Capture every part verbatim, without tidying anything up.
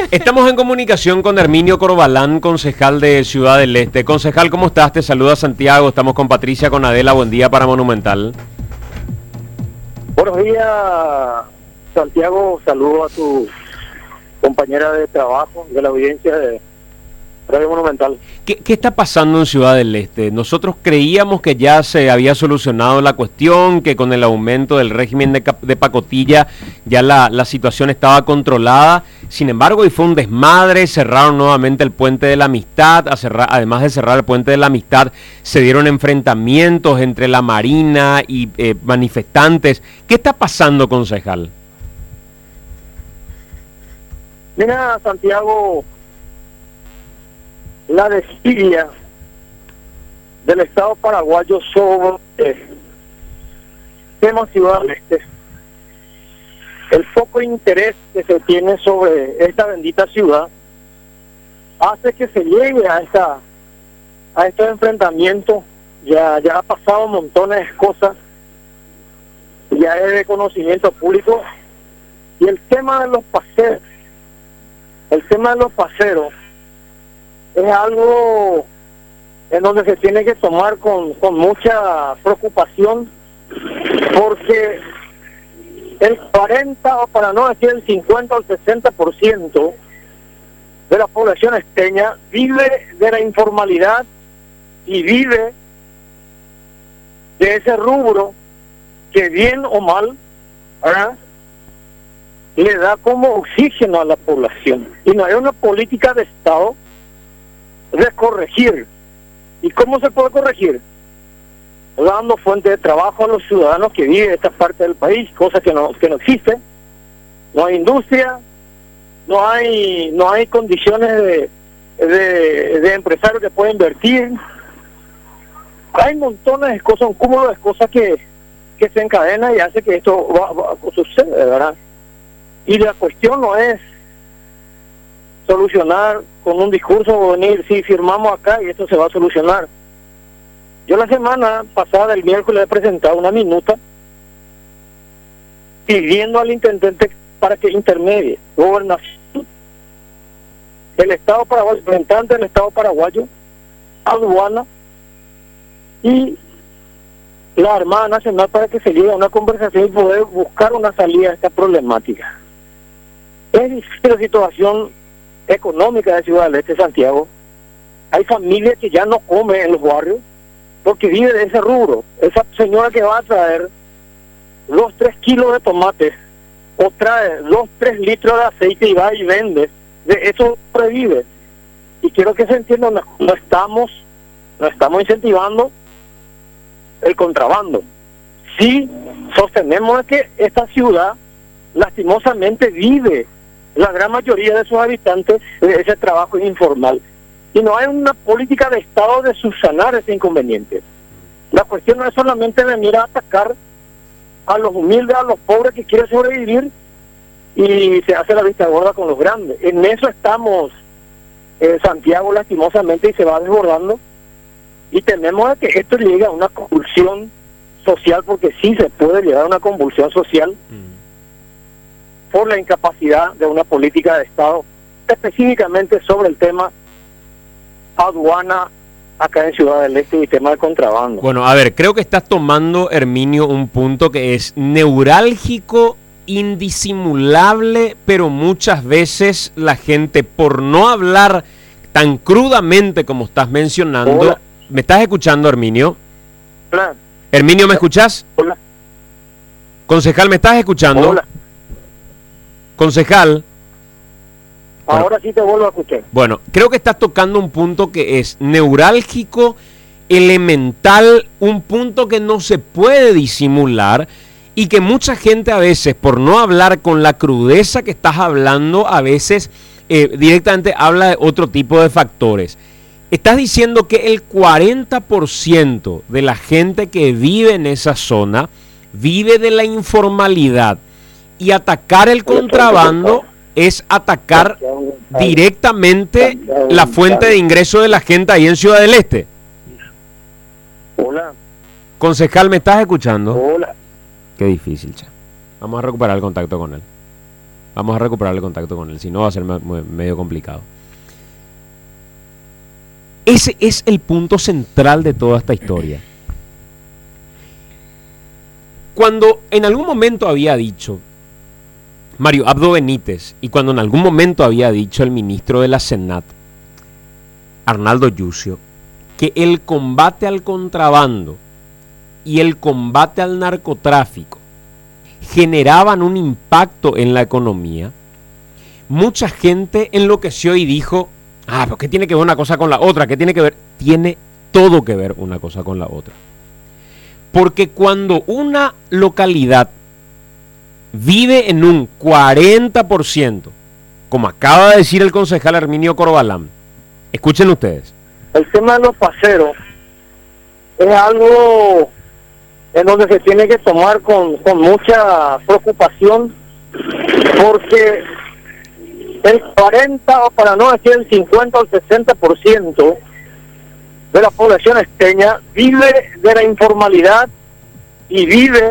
Estamos en comunicación con Herminio Corbalán, concejal de Ciudad del Este. Concejal, ¿cómo estás? Te saluda Santiago. Estamos con Patricia, con Adela. Buen día para Monumental. Buenos días, Santiago. Saludo a tu compañera de trabajo, de la audiencia de Radio Monumental. ¿Qué, ¿Qué está pasando en Ciudad del Este? Nosotros creíamos que ya se había solucionado la cuestión, que con el aumento del régimen de, de pacotilla ya la, la situación estaba controlada. Sin embargo, hoy fue un desmadre, cerraron nuevamente el Puente de la Amistad. A cerrar, además de cerrar el Puente de la Amistad, se dieron enfrentamientos entre la Marina y eh, manifestantes. ¿Qué está pasando, concejal? Mira, Santiago, la desidia del Estado paraguayo sobre el tema Ciudad del Este, el foco de interés que se tiene sobre esta bendita ciudad, hace que se llegue a esta a estos enfrentamientos. Ya, ya ha pasado montones de cosas, ya es de conocimiento público, y el tema de los paseos, el tema de los paseros es algo en donde se tiene que tomar con, con mucha preocupación, porque el cuarenta, o para no decir el cincuenta o el sesenta por ciento de la población esteña vive de la informalidad y vive de ese rubro que, bien o mal, ¿verdad?, le da como oxígeno a la población. Y no hay una política de Estado de corregir. ¿Y cómo se puede corregir? Dando fuente de trabajo a los ciudadanos que viven en esta parte del país, cosa que no que no existe. No hay industria, no hay no hay condiciones de, de, de empresarios que puedan invertir. Hay montones de cosas, un cúmulo de cosas que, que se encadenan y hace que esto va, va, suceda, ¿verdad? Y la cuestión no es solucionar con un discurso o venir, si firmamos acá y esto se va a solucionar. Yo la semana pasada, el miércoles, he presentado una minuta pidiendo al intendente para que intermedie Gobernación, el Estado paraguayo, representante del Estado paraguayo, aduana y la Armada Nacional, para que se llegue a una conversación y poder buscar una salida a esta problemática. Es difícil la situación económica de Ciudad del Este, Santiago. Hay familias que ya no comen en los barrios porque vive de ese rubro. Esa señora que va a traer dos, tres kilos de tomates o trae dos, tres litros de aceite y va y vende, de eso sobrevive. Y quiero que se entienda, no, no estamos no estamos incentivando el contrabando. Sí sostenemos que esta ciudad lastimosamente vive la gran mayoría de sus habitantes de ese trabajo informal, y no hay una política de Estado de subsanar ese inconveniente. La cuestión no es solamente venir a atacar a los humildes, a los pobres que quieren sobrevivir, y se hace la vista gorda con los grandes. En eso estamos, eh, Santiago, lastimosamente, y se va desbordando, y tememos que esto llegue a una convulsión social, porque sí se puede llegar a una convulsión social mm. por la incapacidad de una política de Estado, específicamente sobre el tema aduana acá en Ciudad del Este y tema de contrabando. Bueno, a ver, creo que estás tomando, Herminio, un punto que es neurálgico, indisimulable, pero muchas veces la gente, por no hablar tan crudamente como estás mencionando... Hola. ¿Me estás escuchando, Herminio? Hola. Herminio, ¿me escuchás? Hola. Concejal, ¿me estás escuchando? Hola. Concejal. Ahora bueno, sí te vuelvo a escuchar. Bueno, creo que estás tocando un punto que es neurálgico, elemental, un punto que no se puede disimular y que mucha gente a veces, por no hablar con la crudeza que estás hablando, a veces eh, directamente habla de otro tipo de factores. Estás diciendo que el cuarenta por ciento de la gente que vive en esa zona vive de la informalidad, y atacar el contrabando es atacar directamente la fuente de ingreso de la gente ahí en Ciudad del Este. Hola. Concejal, ¿me estás escuchando? Hola. Qué difícil, cha. Vamos a recuperar el contacto con él. Vamos a recuperar el contacto con él, si no va a ser medio complicado. Ese es el punto central de toda esta historia. Cuando en algún momento había dicho Mario Abdo Benítez, y cuando en algún momento había dicho el ministro de la Senat, Arnaldo Yucio, que el combate al contrabando y el combate al narcotráfico generaban un impacto en la economía, mucha gente enloqueció y dijo, ah, pero ¿qué tiene que ver una cosa con la otra? ¿Qué tiene que ver? Tiene todo que ver una cosa con la otra. Porque cuando una localidad vive en un cuarenta por ciento, como acaba de decir el concejal Herminio Corbalán, escuchen ustedes. El tema de los paseros es algo en donde se tiene que tomar con, con mucha preocupación, porque el cuarenta, o para no decir el cincuenta o el sesenta por ciento de la población esteña vive de la informalidad y vive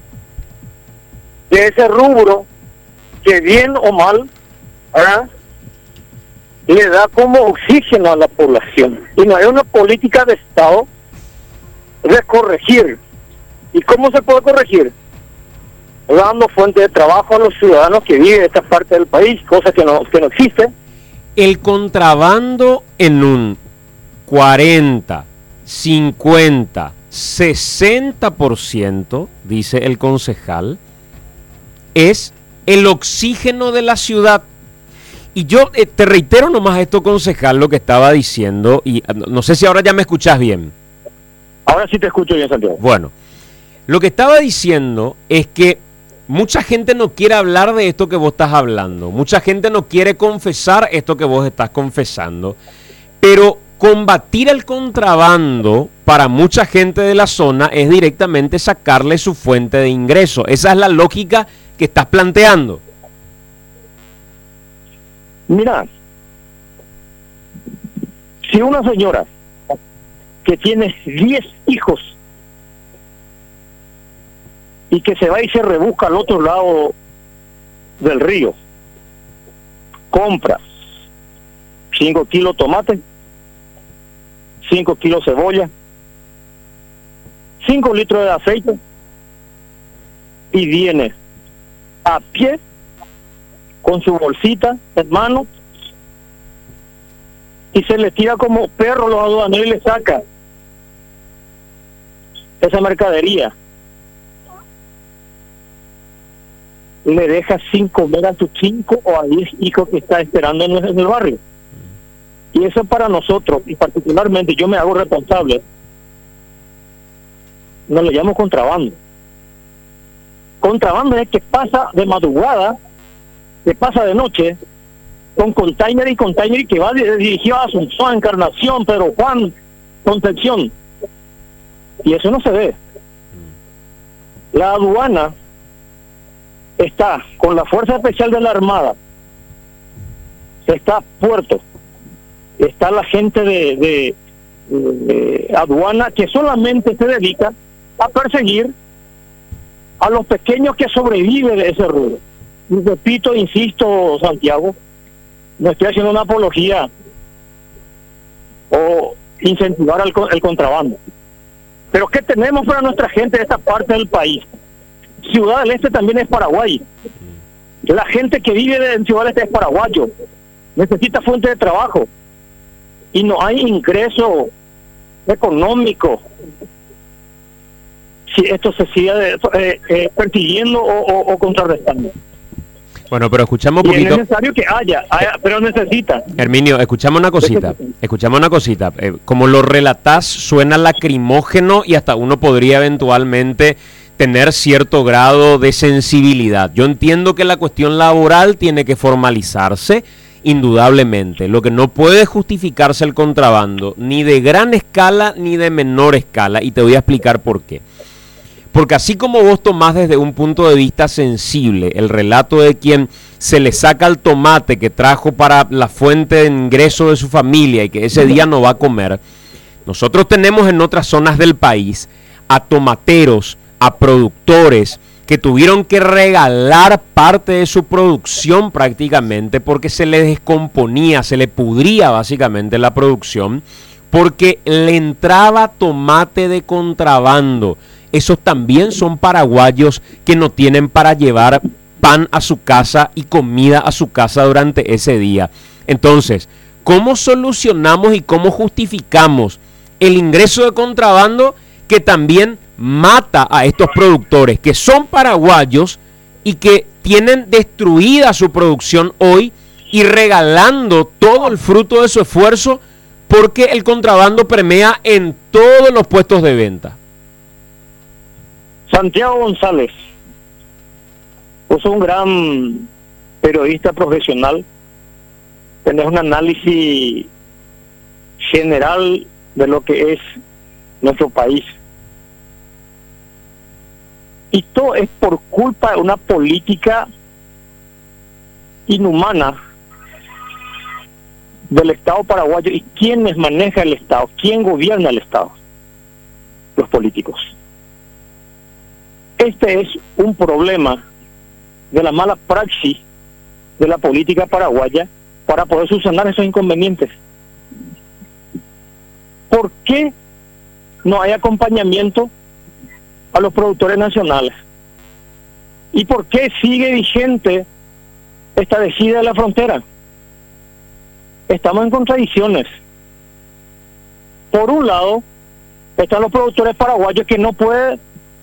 de ese rubro que, bien o mal, ¿verdad?, le da como oxígeno a la población. Y no hay una política de Estado de corregir. ¿Y cómo se puede corregir? Dando fuente de trabajo a los ciudadanos que viven en esta parte del país, cosa que no, que no existe. El contrabando en un cuarenta, cincuenta, sesenta por ciento, dice el concejal, es el oxígeno de la ciudad. Y yo eh, te reitero nomás esto, concejal, lo que estaba diciendo, y no sé si ahora ya me escuchás bien. Ahora sí te escucho bien, Santiago. Bueno, lo que estaba diciendo es que mucha gente no quiere hablar de esto que vos estás hablando, mucha gente no quiere confesar esto que vos estás confesando, pero combatir el contrabando para mucha gente de la zona es directamente sacarle su fuente de ingreso. Esa es la lógica que estás planteando. Mira, si una señora que tiene diez hijos y que se va y se rebusca al otro lado del río, compra cinco kilos tomate, cinco kilos cebolla, cinco litros de aceite, y viene a pie con su bolsita en mano y se le tira como perro los aduaneros y le saca esa mercadería, le deja sin comer a tus cinco o a diez hijos que está esperando en el, en el barrio. Y eso para nosotros, y particularmente yo me hago responsable, no le llamo contrabando. Contrabando es que pasa de madrugada, que pasa de noche, con container y container, y que va dirigido a Asunción, Encarnación, Pedro Juan, Concepción. Y eso no se ve. La aduana está con la Fuerza Especial de la Armada, está Puerto, está la gente de, de, de aduana que solamente se dedica a perseguir a los pequeños que sobreviven de ese rubro. Y repito, insisto, Santiago, no estoy haciendo una apología o incentivar el, el contrabando. Pero ¿qué tenemos para nuestra gente de esta parte del país? Ciudad del Este también es Paraguay. La gente que vive en Ciudad del Este es paraguayo. Necesita fuente de trabajo. Y no hay ingreso económico si esto se sigue eh, eh, persiguiendo o, o, o contrarrestando. Bueno, pero escuchamos un poquito. Es necesario que haya, haya, pero necesita. Herminio, escuchamos una cosita. Escuchamos una cosita. Eh, como lo relatás, suena lacrimógeno y hasta uno podría eventualmente tener cierto grado de sensibilidad. Yo entiendo que la cuestión laboral tiene que formalizarse, indudablemente. Lo que no puede justificarse el contrabando, ni de gran escala ni de menor escala, y te voy a explicar por qué. Porque así como vos tomás desde un punto de vista sensible el relato de quien se le saca el tomate que trajo para la fuente de ingreso de su familia y que ese día no va a comer, nosotros tenemos en otras zonas del país a tomateros, a productores, que tuvieron que regalar parte de su producción prácticamente porque se le descomponía, se le pudría básicamente la producción, porque le entraba tomate de contrabando. Esos también son paraguayos que no tienen para llevar pan a su casa y comida a su casa durante ese día. Entonces, ¿cómo solucionamos y cómo justificamos el ingreso de contrabando que también mata a estos productores que son paraguayos y que tienen destruida su producción hoy y regalando todo el fruto de su esfuerzo porque el contrabando permea en todos los puestos de venta? Santiago González, vos sos un gran periodista profesional, tenés un análisis general de lo que es nuestro país. Y todo es por culpa de una política inhumana del Estado paraguayo. ¿Y quiénes maneja el Estado? ¿Quién gobierna el Estado? Los políticos. Este es un problema de la mala praxis de la política paraguaya para poder subsanar esos inconvenientes. ¿Por qué no hay acompañamiento a los productores nacionales? ¿Y por qué sigue vigente esta decida de la frontera? Estamos en contradicciones. Por un lado, están los productores paraguayos que no pueden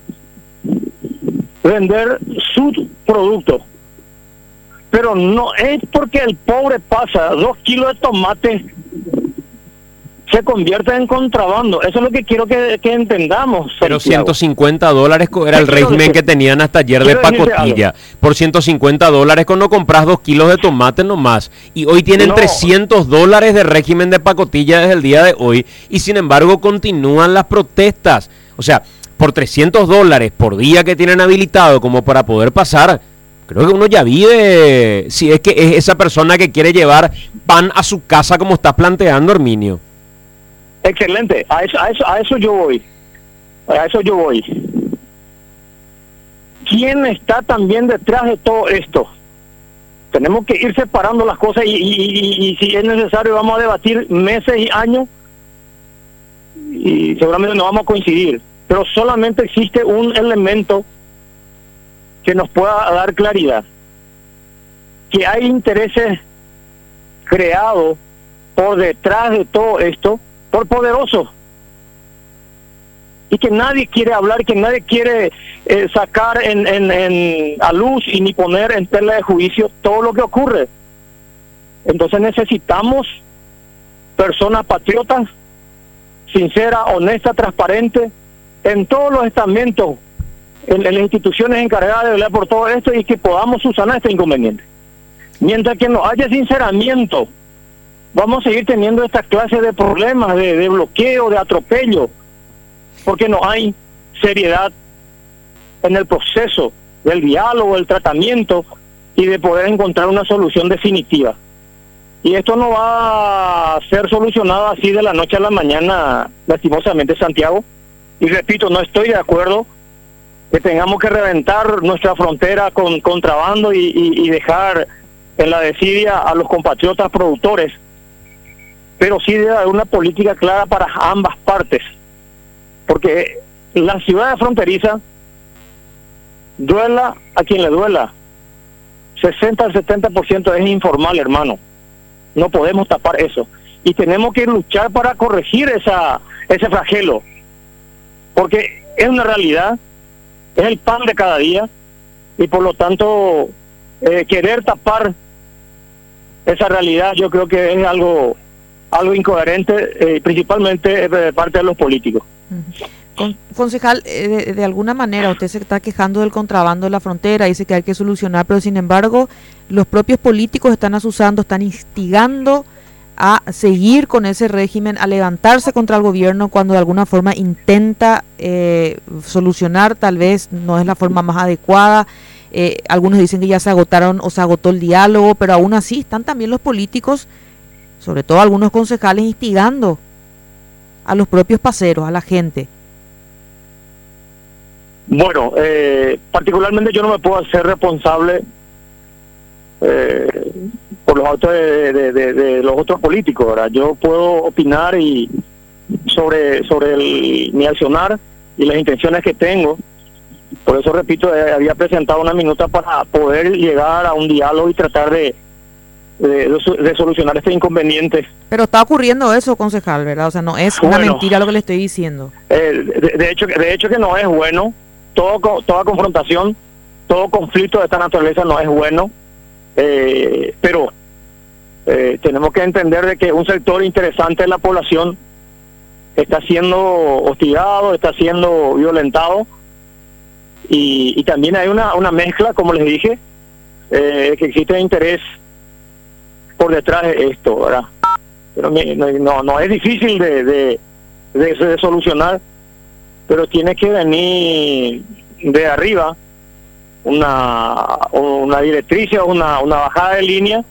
vender su producto, pero no es porque el pobre pasa dos kilos de tomate se convierte en contrabando. Eso es lo que quiero que, que entendamos. Pero Santiago. ciento cincuenta dólares era el régimen decir, que tenían hasta ayer de pacotilla. Por ciento cincuenta dólares cuando compras dos kilos de tomate nomás. Y hoy tienen no. trescientos dólares de régimen de pacotilla desde el día de hoy. Y sin embargo continúan las protestas. O sea, por trescientos dólares por día que tienen habilitado como para poder pasar, creo que uno ya vive, si es que es esa persona que quiere llevar pan a su casa como está planteando Herminio. Excelente, a eso, a eso, a eso yo voy, a eso yo voy. ¿Quién está también detrás de todo esto? Tenemos que ir separando las cosas y, y, y, y si es necesario vamos a debatir meses y años y seguramente no vamos a coincidir, pero solamente existe un elemento que nos pueda dar claridad, que hay intereses creados por detrás de todo esto por poderosos y que nadie quiere hablar, que nadie quiere eh, sacar en, en, en a luz y ni poner en tela de juicio todo lo que ocurre. Entonces necesitamos personas patriotas, sinceras, honestas, transparentes en todos los estamentos, en, en las instituciones encargadas de velar por todo esto y que podamos subsanar este inconveniente. Mientras que no haya sinceramiento, vamos a seguir teniendo esta clase de problemas, de, de bloqueo, de atropello, porque no hay seriedad en el proceso del diálogo, el tratamiento y de poder encontrar una solución definitiva. Y esto no va a ser solucionado así de la noche a la mañana, lastimosamente, Santiago. Y repito, no estoy de acuerdo que tengamos que reventar nuestra frontera con contrabando y, y, y dejar en la desidia a los compatriotas productores, pero sí debe haber una política clara para ambas partes, porque la ciudad fronteriza, duela a quien le duela, sesenta al setenta por ciento es informal, hermano. No podemos tapar eso y tenemos que luchar para corregir esa ese flagelo, porque es una realidad, es el pan de cada día y por lo tanto eh, querer tapar esa realidad yo creo que es algo algo incoherente, eh, principalmente de parte de los políticos. Con, concejal, eh, de, de alguna manera usted se está quejando del contrabando de la frontera, dice que hay que solucionar, pero sin embargo los propios políticos están asusando, están instigando a seguir con ese régimen, a levantarse contra el gobierno cuando de alguna forma intenta eh, solucionar, tal vez no es la forma más adecuada. Eh, algunos dicen que ya se agotaron o se agotó el diálogo, pero aún así están también los políticos, sobre todo algunos concejales, instigando a los propios paseros, a la gente. Bueno, eh, particularmente yo no me puedo hacer responsable eh, por los actos de, de, de, de los otros políticos, ¿verdad? Yo puedo opinar y sobre sobre el, mi accionar y las intenciones que tengo. Por eso, repito, eh, había presentado una minuta para poder llegar a un diálogo y tratar de, de, de, de solucionar este inconveniente. Pero está ocurriendo eso, concejal, ¿verdad? O sea, no es una Bueno, mentira lo que le estoy diciendo. Eh, de, de hecho, de hecho que no es bueno. Todo, toda confrontación, todo conflicto de esta naturaleza no es bueno. Eh, pero eh, tenemos que entender de que un sector interesante de la población está siendo hostigado, está siendo violentado, y, y también hay una, una mezcla, como les dije, eh, que existe interés por detrás de esto, ¿verdad? Pero no, no es difícil de, de, de, de solucionar, pero tiene que venir de arriba una una directriz o una, una bajada de línea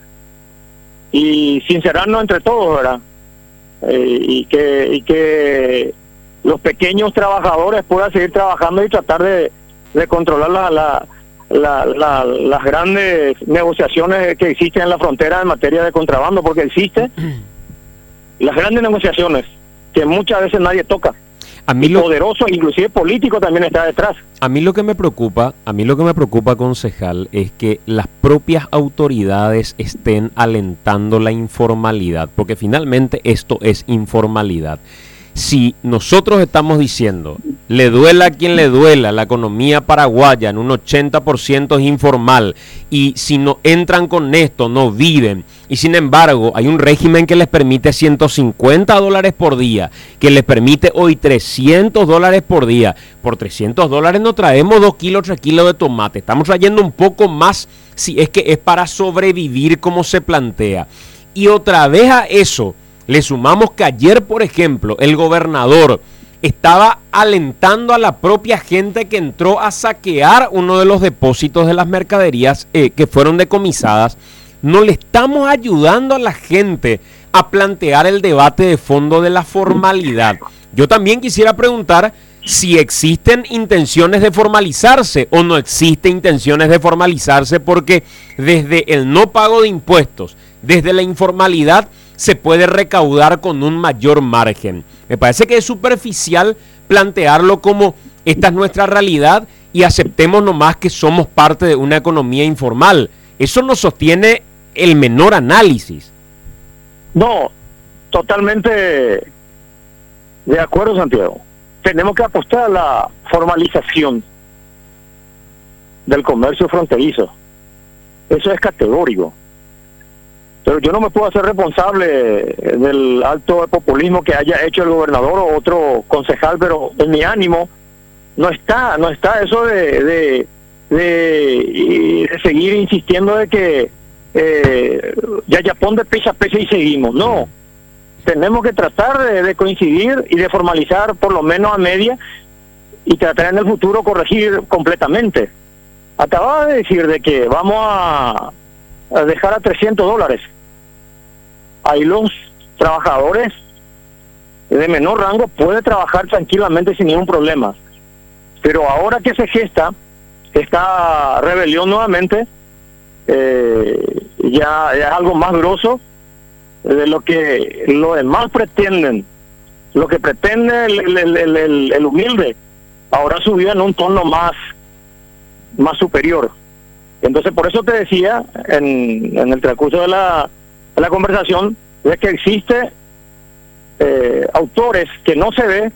y sincerarnos entre todos, ¿verdad? Eh, y que y que los pequeños trabajadores puedan seguir trabajando y tratar de, de controlar la, la, la, la, las grandes negociaciones que existen en la frontera en materia de contrabando, porque existen las grandes negociaciones que muchas veces nadie toca. A mí y lo, poderoso, inclusive político, también está detrás. A mí lo que me preocupa, a mí lo que me preocupa, concejal, es que las propias autoridades estén alentando la informalidad, porque finalmente esto es informalidad. Si nosotros estamos diciendo, le duela a quien le duela, la economía paraguaya en un ochenta por ciento es informal, y si no entran con esto, no viven, y sin embargo hay un régimen que les permite ciento cincuenta dólares por día, que les permite hoy trescientos dólares por día, por trescientos dólares no traemos dos kilos, tres kilos de tomate, estamos trayendo un poco más si es que es para sobrevivir como se plantea. Y otra vez a eso le sumamos que ayer, por ejemplo, el gobernador estaba alentando a la propia gente que entró a saquear uno de los depósitos de las mercaderías eh, que fueron decomisadas. No le estamos ayudando a la gente a plantear el debate de fondo de la formalidad. Yo también quisiera preguntar si existen intenciones de formalizarse o no existen intenciones de formalizarse, porque desde el no pago de impuestos, desde la informalidad, se puede recaudar con un mayor margen. Me parece que es superficial plantearlo como esta es nuestra realidad y aceptemos nomás que somos parte de una economía informal. Eso no sostiene el menor análisis. No, totalmente de acuerdo, Santiago. Tenemos que apostar a la formalización del comercio fronterizo. Eso es categórico. Pero yo no me puedo hacer responsable del acto de populismo que haya hecho el gobernador o otro concejal, pero en mi ánimo no está, no está eso de de, de, de seguir insistiendo de que eh, ya ya pon de pecha a pecha y seguimos. No, tenemos que tratar de, de coincidir y de formalizar por lo menos a media y tratar en el futuro corregir completamente. Acababa de decir de que vamos a a dejar a trescientos dólares. Ahí los trabajadores de menor rango pueden trabajar tranquilamente sin ningún problema. Pero ahora que se gesta esta rebelión nuevamente, eh, ya, ya es algo más grosso de lo que los demás pretenden. Lo que pretende el, el, el, el, el humilde, ahora subido en un tono más, más superior. Entonces, por eso te decía, en, en el transcurso de la, de la conversación, es que existe eh, autores que no se ve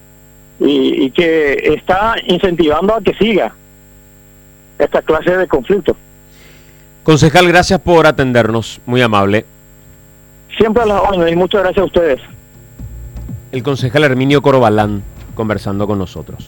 y, y que está incentivando a que siga esta clase de conflicto. Concejal, gracias por atendernos, muy amable. Siempre a las órdenes y muchas gracias a ustedes. El concejal Herminio Corbalán conversando con nosotros.